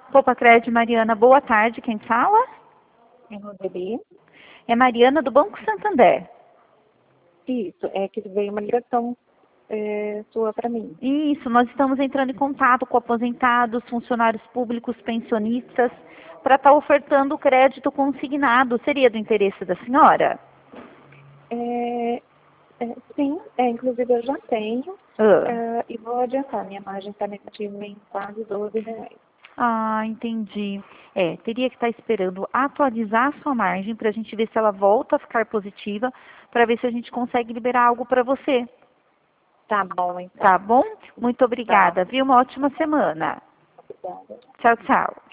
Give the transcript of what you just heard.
Poupa Crédito, Mariana, boa tarde. Quem fala? É Rodrigo. É Mariana do Banco Santander. Isso, é que veio uma ligação sua para mim. Isso, nós estamos entrando em contato com aposentados, funcionários públicos, pensionistas, para estar ofertando crédito consignado. Seria do interesse da senhora? Sim, inclusive eu já tenho Ah. e vou adiantar. Minha margem está negativa em quase R$ 12. Ah, entendi. Teria que estar esperando atualizar a sua margem para a gente ver se ela volta a ficar positiva, para ver se a gente consegue liberar algo para você. Tá bom, então. Tá bom? Muito Tá. obrigada, viu? Uma ótima semana. Obrigada. Tchau, tchau.